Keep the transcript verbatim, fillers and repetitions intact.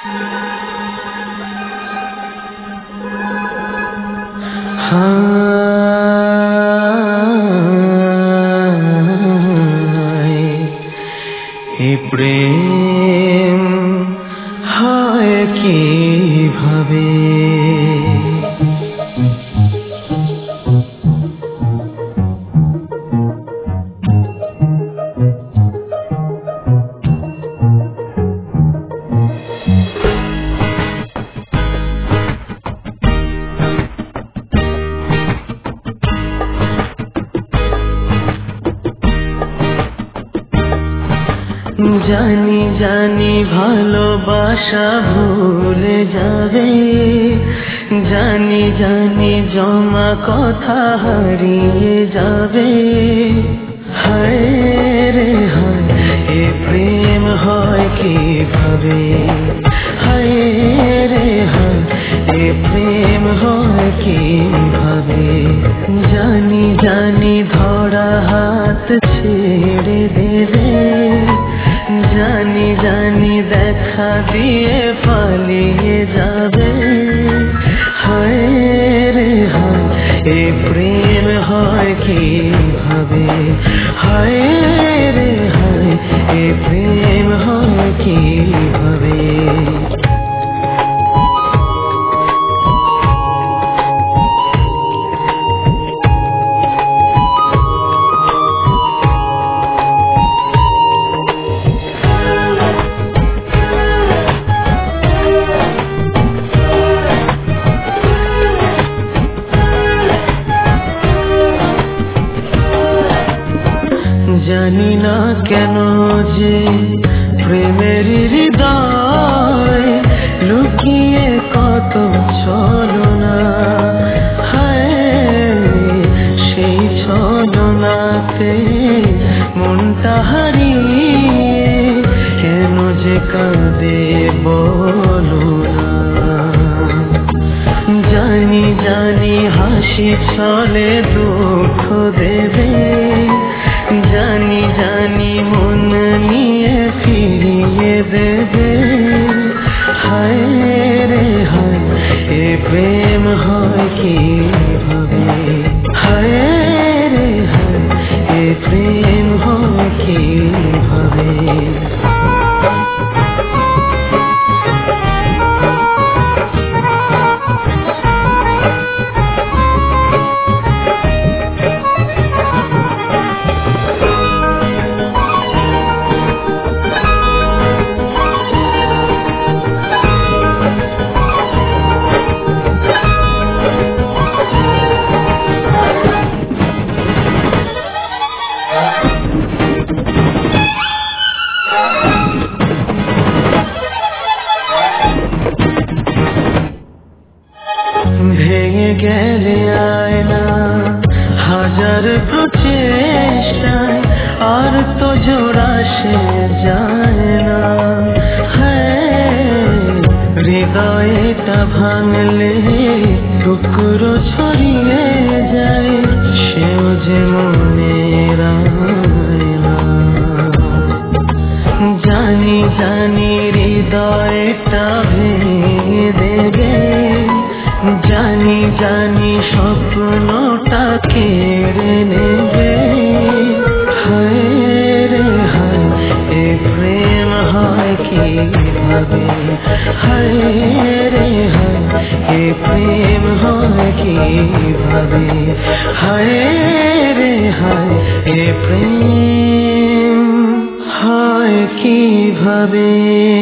হায় এ প্রেম হয় কিভাবে জানি জানি ভালোবাসা ভুলে যাবে, জানি জানি জমা কথা হারিয়ে যাবে। হায় রে হায় এ প্রেম হয় কিভাবে, হায় রে হায় এ প্রেম হয় কিভাবে। জানি জানি ধরা হাত ছেড়ে দেবে, জানি জানি দেখা দিয়ে পালিয়ে যাবে। হায় রে হায় এ প্রেম হয় কিভাবে, হায় রে হায় এ প্রেম হয় কিভাবে। জানি না কেন যে প্রেমের হৃদয় লুকিয়ে কত ছলনা। হায় সেই ছলনাতে মনটা হারিয়ে কেন যে কাঁদে বলো না। জানি জানি হাসি ছলে দুঃখ দেবে, জানি জানি মন নিয়ে ফিরিয়ে দেবে। হায় রে হায় এ প্রেম হয় কিভাবে, হায় রে হায় এ প্রেম হয় কিভাবে। ভেঙে গেলে আয়না হাজার প্রচেষ্টায় আর তো জোড়া সে যায় না। হ্যাঁ হৃদয়টা ভাঙলে টুকরো ছড়িয়ে যায়, সেও যে মনের আয়না। জানি জানি হৃদয়টা ভেঙে দেবে, জানি জানি স্বপ্নটা কেড়ে নেবে। হায় রে হায় এ প্রেম হয় কিভাবে, হায় রে হায় এ প্রেম হয় কিভাবে, হায় রে হায় এ প্রেম হয় কিভাবে।